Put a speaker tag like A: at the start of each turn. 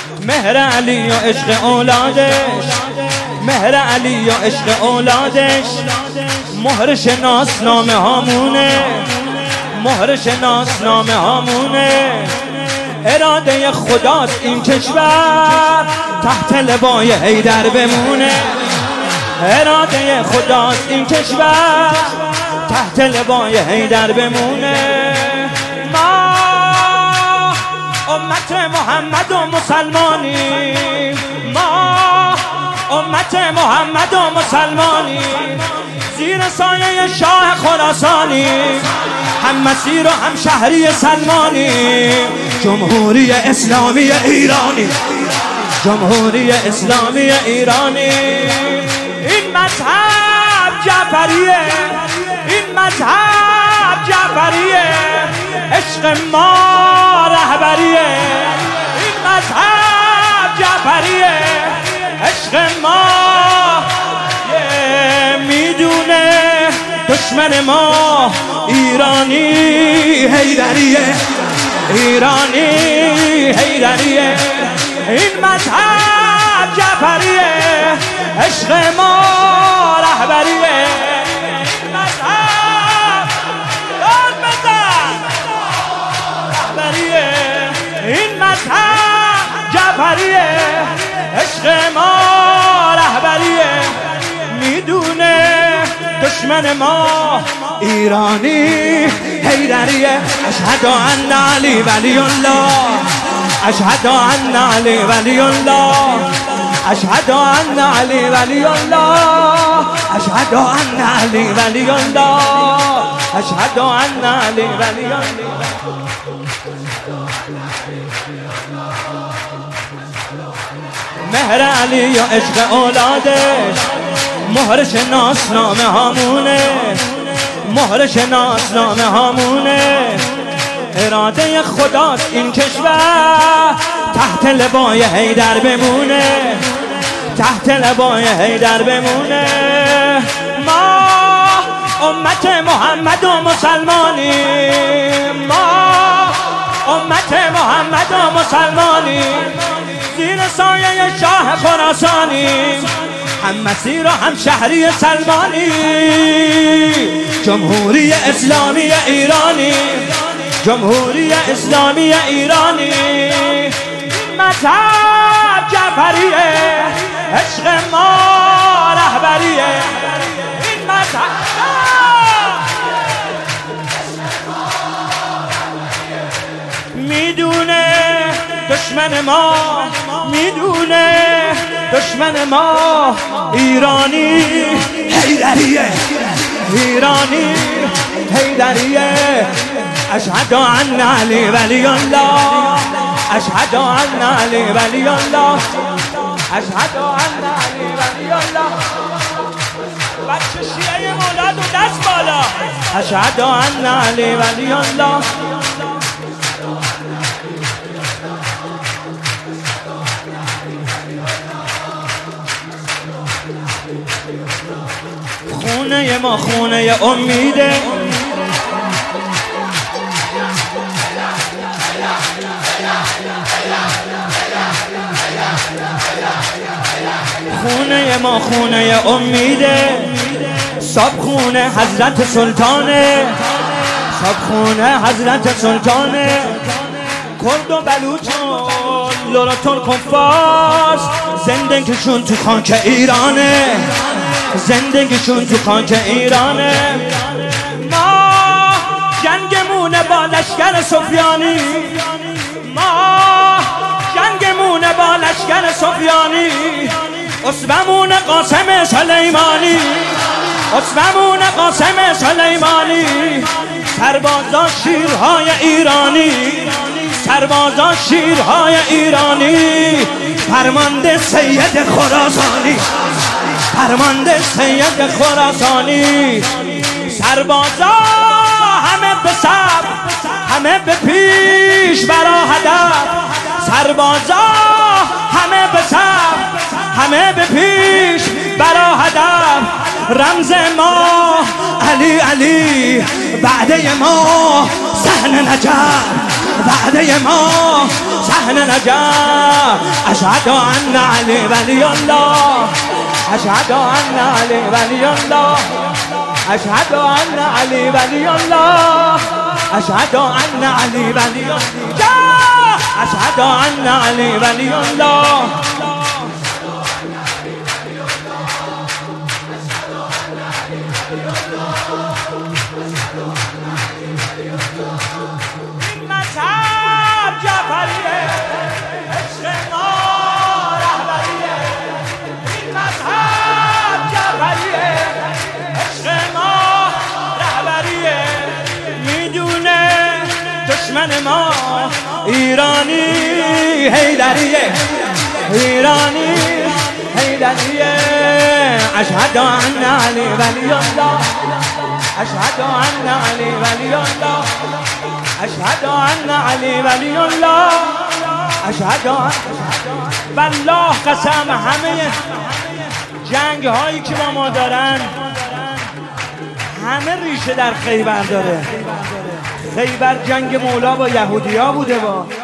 A: مهر علی و عشق اولادش، مهر علی و عشق اولادش، مهر شناس نامه هامونه، مهر شناس نامه هامونه. اراده خداست این کشور تحت لوای حیدر بمونه، اراده خداست این کشور تحت لوای حیدر بمونه. ما امت محمد و مسلمانی، ما امت محمد و مسلمانی، زیر سایه شاه خراسانی، هم مسیر و هم شهری سلمانی. جمهوری اسلامی ایرانی، جمهوری اسلامی ایرانی. این مذهب جعفریه، این مذهب جعفریه، عشق ما رهبریه. این مذهب جعفریه، عشق ما میدونه دشمن ما ایرانی حیدریه، ایرانی حیدریه. این مذهب جعفریه، عشق ما رهبریه. این مذهب داد بزن رهبریه، این مذهب جعفریه، عشق ما رهبریه. میدونه دشمن ما ایرانی حیدریه. اشهد ان علی ولی الله، اشهد ان علی ولی الله، اشهد ان علی ولی الله، اشهد ان علی ولی الله، اشهد ان علی ولی الله. مهر علی و عشق اولادش، مهر شناس نامه هامونه، مهر شناس نامه هامونه. اراده خداست این کشور تحت لوای حیدر بمونه، تحت لوای حیدر بمونه. ما امت محمد و مسلمانی، ما امت محمد و مسلمانی، زیر سایه شاه خراسانی، هم مسیر و هم شهری سلمانی. جمهوری اسلامی ایرانی، جمهوری اسلامی ایرانی. مذهب جعفریه، عشق ما رهبریه. این مذهب میدونه دشمن ما، میدونه دشمن ما ایرانی حیدریه، ایرانی حیدریه. اشهد ان علی ولی الله، اشهد ان علی ولی الله، اشهد ان علی ولی الله. بچه شیعه مولاد و دست بالا. اشهد ان علی ولی الله. خونه ما خونه امیده، خونه ما خونه امیده. صاحب خونه حضرت سلطانه، صاحب خونه حضرت سلطانه. کرد و بلوچ و لوراتون کفاس، زندگیشون تو خاک ایرانه، زندگیشون تو خاک ایرانه. ما جنگمون با لشکر سفیانی، ما جنگمون با لشکر سفیانی. اسبمون قاسم سلیمانی، اسبمون قاسم سلیمانی. سربازا شیرهای ایرانی، سربازا شیرهای ایرانی. فرمانده سید خراسانی، فرمانده سید خراسانی. سربازا همه به صف، همه به پیش برا هدف. سربازا همه به صف، همه به پیش برا هدف. رمز ما علی علی، وعده ما صحن نجف، وعده ما صحن نجات. اشهد ان علی ولی الله، اشهد ان علی ولی الله، اشهد ان علی ولی الله، اشهد ان علی ولی الله، اشهد ان علی ولی الله. این مذهب جعفریه، عشق ما رهبریه. این مذهب جعفریه، عشق ما رهبریه. میدونه دشمن ما ایرانی حیدریه، ایرانی حیدریه. اشهد ان علی ولی الله، اشهد ان علی ولی الله، اشهد ان علی ولی الله، اشهد بالله قسم همه جنگ هایی که با ما دارن همه ریشه در خیبر داره. خیبر جنگ مولا با یهودیا بوده با